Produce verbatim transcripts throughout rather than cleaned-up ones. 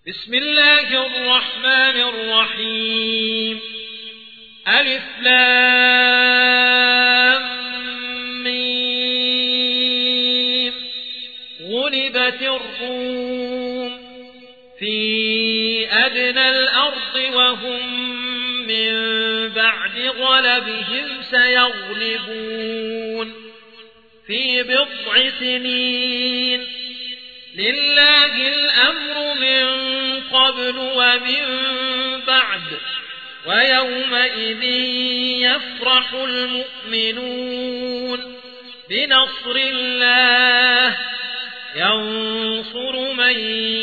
بسم الله الرحمن الرحيم. ألف لام ميم. غلبت الروم في أدنى الأرض وهم من بعد غلبهم سيغلبون في بضع سنين. لله الأمر من قبل ومن بعد ويومئذ يفرح المؤمنون بنصر الله ينصر من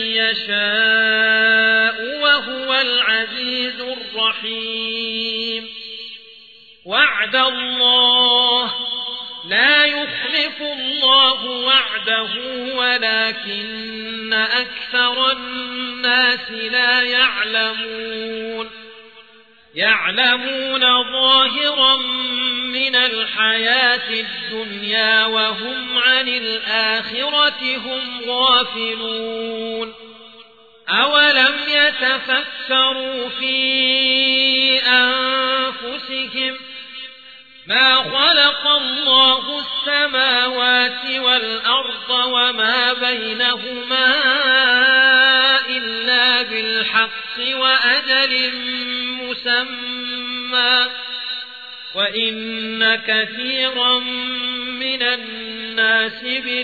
يشاء وهو العزيز الرحيم. وعد الله لا يخلف الله وعده ولكن أكثر الناس لا يعلمون. يعلمون ظاهرا من الحياة الدنيا وهم عن الآخرة هم غافلون. أولم يتفكروا في أنفسهم ما خلق الله السماوات والأرض وما بينهما إلا بالحق وأجل مسمى وإن كثيرا من الناس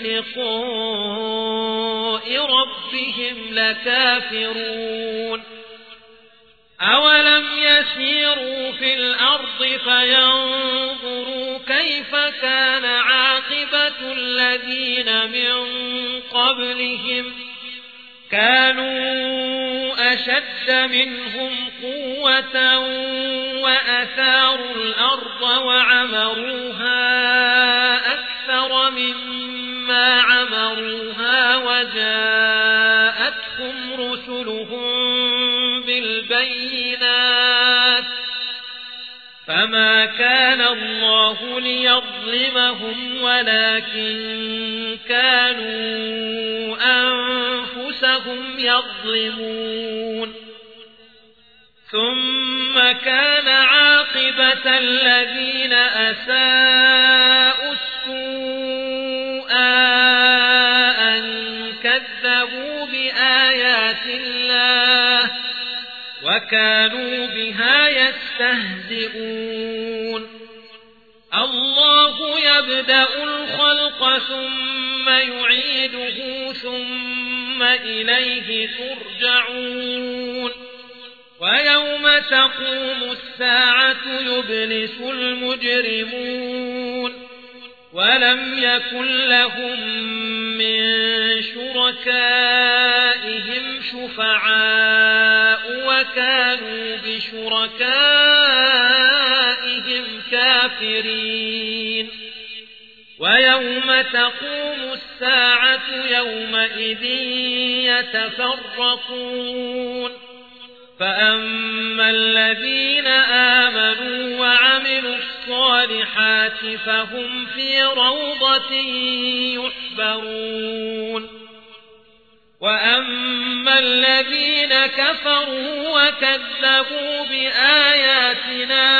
بلقاء ربهم لكافرون. أولم يسيروا في الأرض فينظروا كيف كان عاقبة الذين من قبلهم كانوا أشد منهم قوة وأثاروا الأرض وعمروها أكثر مما عمروها وجاءتهم رسلهم بالبينات فما كان الله ليظلمهم ولكن كانوا أنفسهم يظلمون. ثم كان عاقبة الذين أساءوا السوء أن كذبوا بآيات الله وكانوا بها يستهزئون. الله يبدأ الخلق ثم يعيده ثم إليه ترجعون. ويوم تقوم الساعة يبلس المجرمون ولم يكن لهم من شركائهم شفعاء وكانوا بشركائهم كافرين. ويوم تقوم الساعة يومئذ يتفرقون فأما الذين آمنوا وعملوا الصالحات فهم في روضة يحبرون. وأما الذين كفروا وكذبوا بآياتنا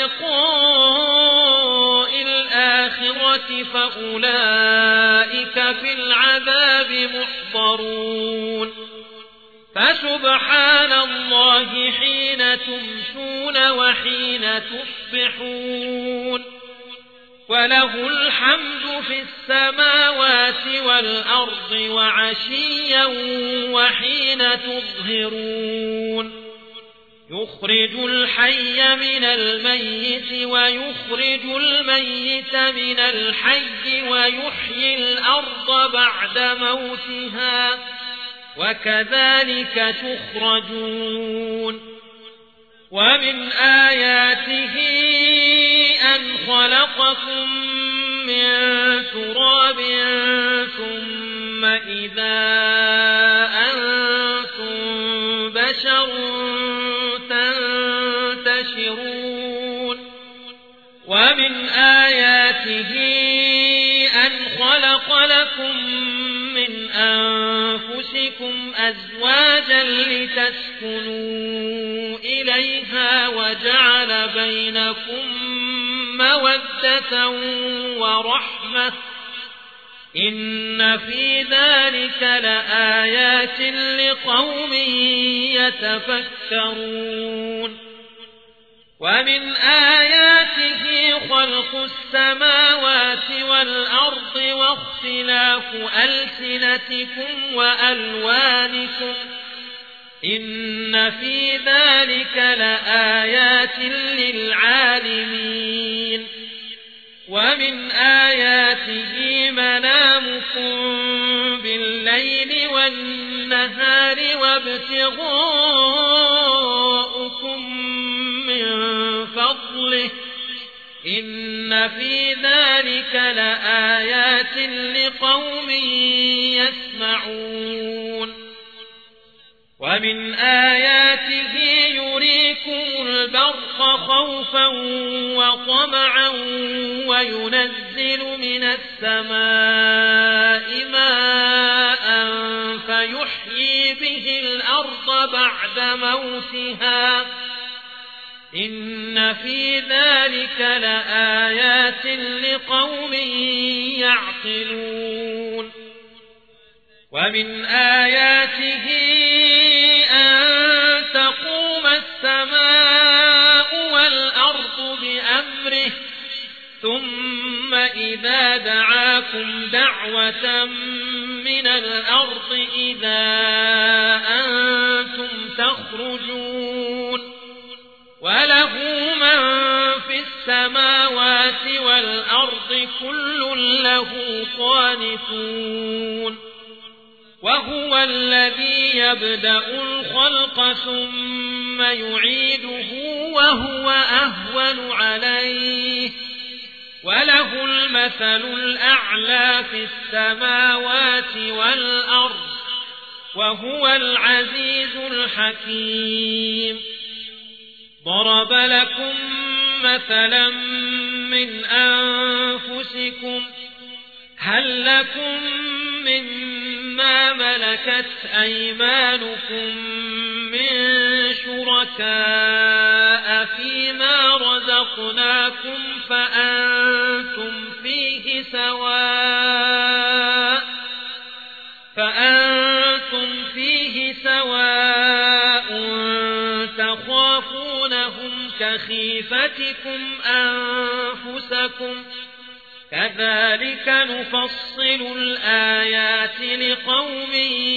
ولقاء الآخرة فأولئك في العذاب محضرون. فسبحان الله حين تمسون وحين تصبحون وله الحمد في السماوات والأرض وعشيا وحين تظهرون. يخرج الحي من الميت ويخرج الميت من الحي ويحيي الأرض بعد موتها وكذلك تخرجون. ومن آياته أن خلقكم من تراب ثم إذا أنتم بشر تنتشرون. ومن آياته أن خلق لكم من أنفسكم أزواجا أزواجا لتسكنوا إليها وجعل بينكم مودة ورحمة إن في ذلك لآيات لقوم يتفكرون ومن آياته خلق السماوات والأرض واختلاف ألسنتكم وألوانكم إن في ذلك لآيات للعالمين ومن آياته منامكم بالليل والنهار وابتغاؤكم من فضله إن في ذلك لآيات لقوم يسمعون ومن آياته يريكم البرق خوفا وطمعا وينزل من السماء ماء فيحيي به الأرض بعد موتها إن في ذلك لآيات لقوم يعقلون ومن آياته أن تقوم السماء والأرض بأمره ثم إذا دعاكم دعوة من الأرض إذا أنتم تخرجون وله من في السماوات والأرض كل له قانتون وهو الذي يبدأ الخلق ثم يعيده وهو أهون عليه وله المثل الأعلى في السماوات والأرض وهو العزيز الحكيم ضرب لكم مثلا من أنفسكم هل لكم مما ملكت أيمانكم من شركاء فيما رزقناكم فأنتم فيه سواء فأنتم فيه سواء تخافونهم كخيفتكم أنفسكم كذلك نفصل الآيات لقوم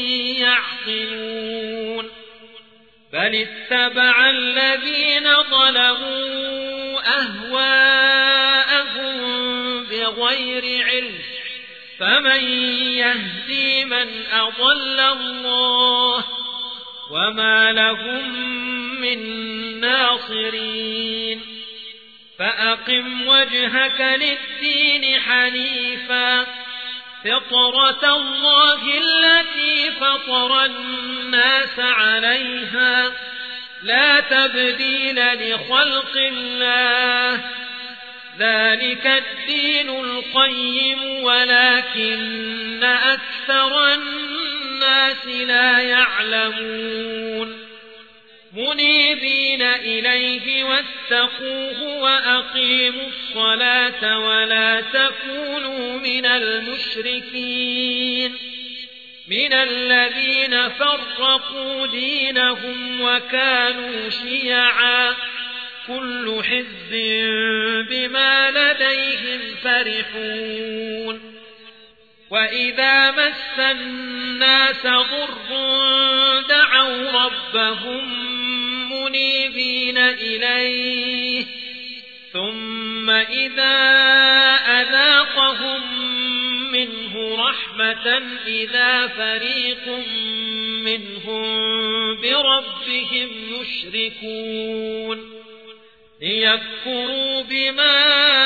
يعقلون بل اتبع الذين ظلموا أهواءهم بغير علم فمن يهدي من أضل الله وما لهم من ناصرين فأقم وجهك للدين حنيفا فطرة الله التي فطر الناس عليها لا تبديل لخلق الله ذلك الدين القيم ولكن أكثر الناس لا يعلمون منيبين إليه واتقوه وأقيموا الصلاة ولا تكونوا من المشركين من الذين فرقوا دينهم وكانوا شيعا كل حزب بما لديهم فرحون وإذا مس الناس ضر دعوا ربهم منيبين إليه ثم إذا أذاقهم منه رحمة إذا فريق منهم بربهم يشركون ليكفروا بما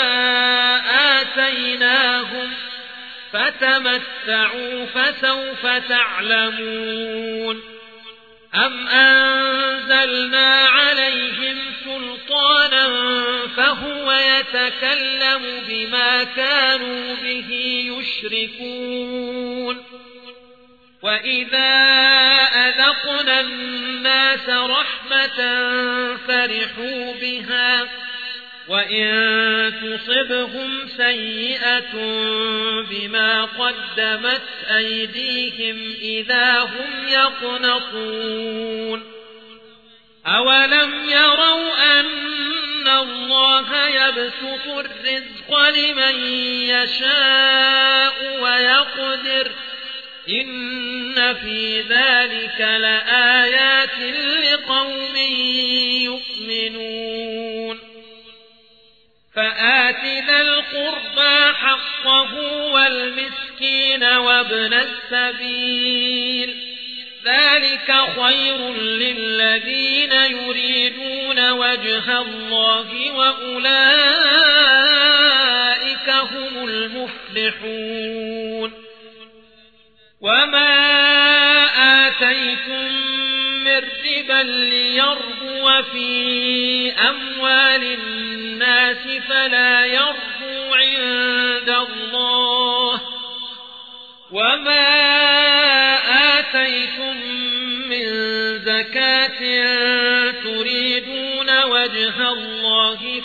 آتيناهم فتمتعوا فسوف تعلمون أم أنزلنا عليهم سلطانا فهو يتكلم بما كانوا به يشركون وإذا أذقنا أذقنا الناس رحمة فرحوا بها وإن تصبهم سيئة بما قدمت أيديهم إذا هم يقنطون أولم يروا أن الله يبسط الرزق لمن يشاء ويقدر إن في ذلك لآيات لقوم يؤمنون فآت ذا القربى حقه والمسكين وابن السبيل ذلك خير للذين يريدون وجه الله وأولئك هم المفلحون وما آتيتم من ربا ليربو في أموال الناس فلا يربو عند الله وما آتيتم من زكاة تريدون وجه الله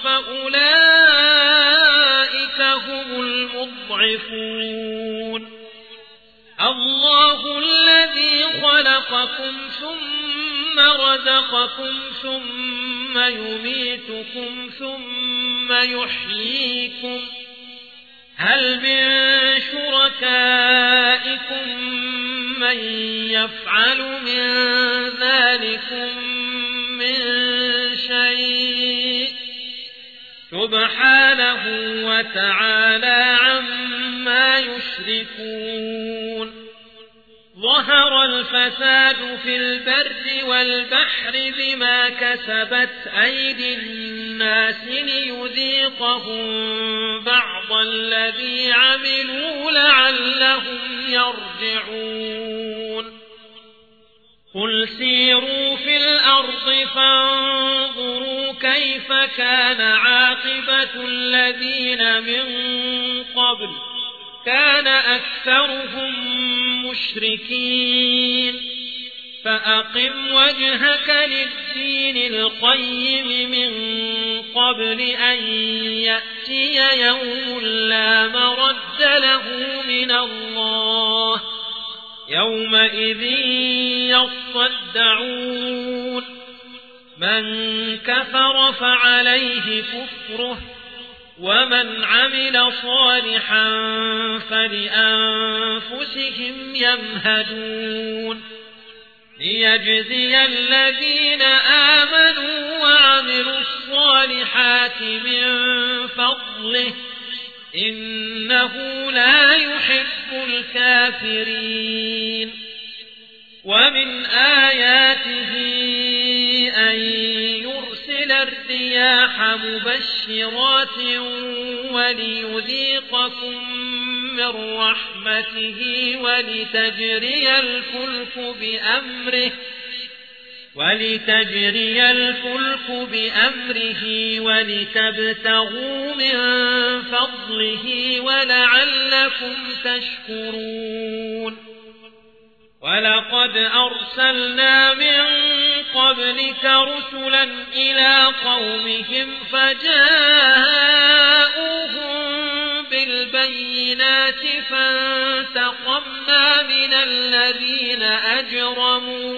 فأولئك هم المضعفون الله الذي خلقكم ثم رزقكم ثم يميتكم ثم يحييكم هل من شركائكم من يفعل من ذلكم من شيء سبحانه وتعالى عما يشركون ظهر الفساد في البر والبحر بما كسبت أيدي الناس ليذيقهم بعض الذي عملوا لعلهم يرجعون قل سيروا في الأرض فانظروا كيف كان عاقبة الذين من قبل كان أكثرهم مشركين فأقم وجهك للدين القيم من قبل أن يأتي يوم لا مرد له من الله يومئذ يصدعون من كفر فعليه كفره ومن عمل صالحا فلأنفسهم يمهدون ليجزي الذين آمنوا وعملوا الصالحات من فضله إنه لا يحب الكافرين ومن آياته أن يرسل الرياح مبشرات وليذيقكم من رحمته ولتجري الفلك بأمره ولتجري الفلك بأمره ولتبتغوا من فضله ولعلكم تشكرون ولقد أرسلنا من قبلك رسلا إلى قومهم فجاءوهم بالبينات فانتقمنا من الذين أجرموا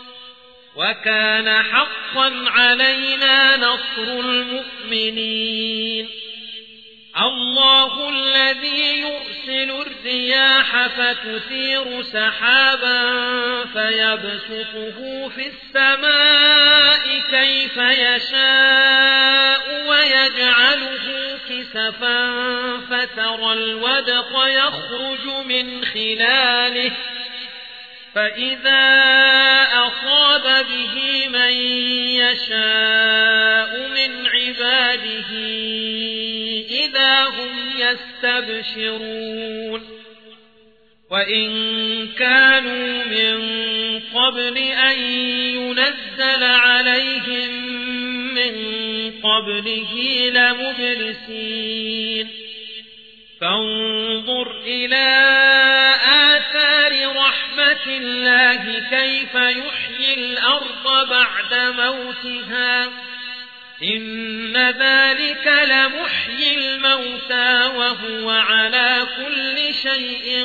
وكان حقا علينا نصر المؤمنين الله الذي يرسل الرياح فتثير سحابا فيبسطه في السماء كيف يشاء ويجعله كسفا فترى الودق يخرج من خلاله فإذا أصاب به من يشاء من عباده إذا هم يستبشرون وإن كانوا من قبل أن ينزل عليهم من قبله لمبلسين فانظر إلى آثار رحمة الله كيف يحيي يحيي الأرض بعد موتها إن ذلك لمحيي الموتى وهو على كل شيء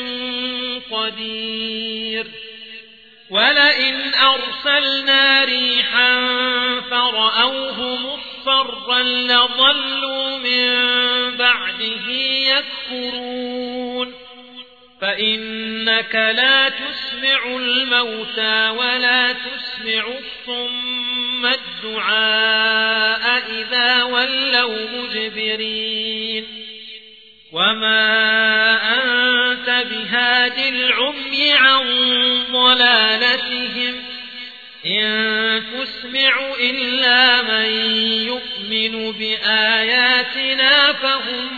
قدير ولئن أرسلنا ريحا فرأوه مصفرا لظلوا من بعده يكفرون فإنك لا تسمع الموتى ولا تسمع الصم الدعاء إذا ولوا مجبرين وما أنت بهاد العمي عن ضلالتهم إن تسمع إلا من يؤمن بآياتنا فهم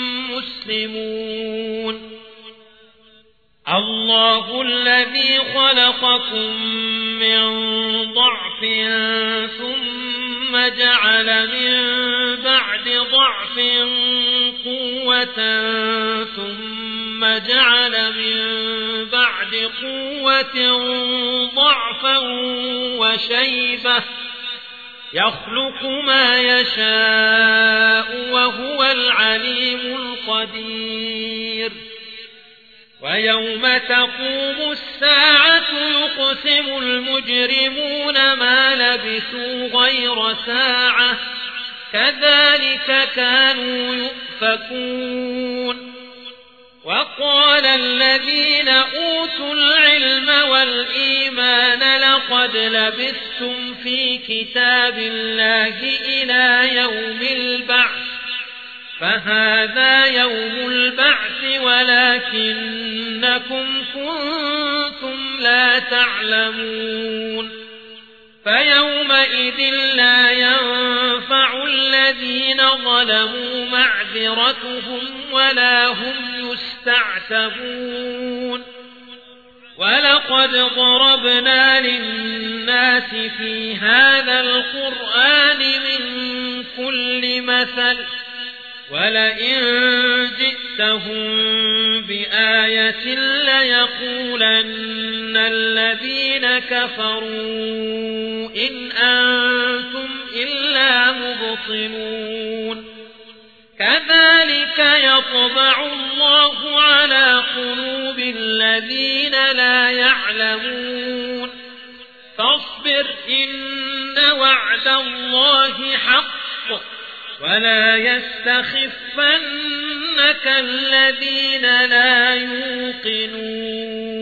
مسلمون الله الذي خلقكم من ضعف ثم جعل من بعد ضعف قوة ثم جعل من بعد قوة ضعفا وشيبة يخلق ما يشاء وهو العليم القدير ويوم تقوم الساعة يقسم المجرمون ما لبثوا غير ساعة كذلك كانوا يؤفكون وقال الذين أوتوا العلم والإيمان لقد لبثتم في كتاب الله إلى يوم البعث فهذا يوم البعث ولكنكم كنتم لا تعلمون فيومئذ لا ينفع الذين ظلموا معذرتهم ولا هم يستعتبون ولقد ضربنا للناس في هذا القرآن من كل مثل ولئن جئتهم بآية ليقولن الذين كفروا إن أنتم إلا مبطلون كذلك يطبع الله على قلوب الذين لا يعلمون فاصبر إن وعد الله حق ولا يستخفنك الذين لا يوقنون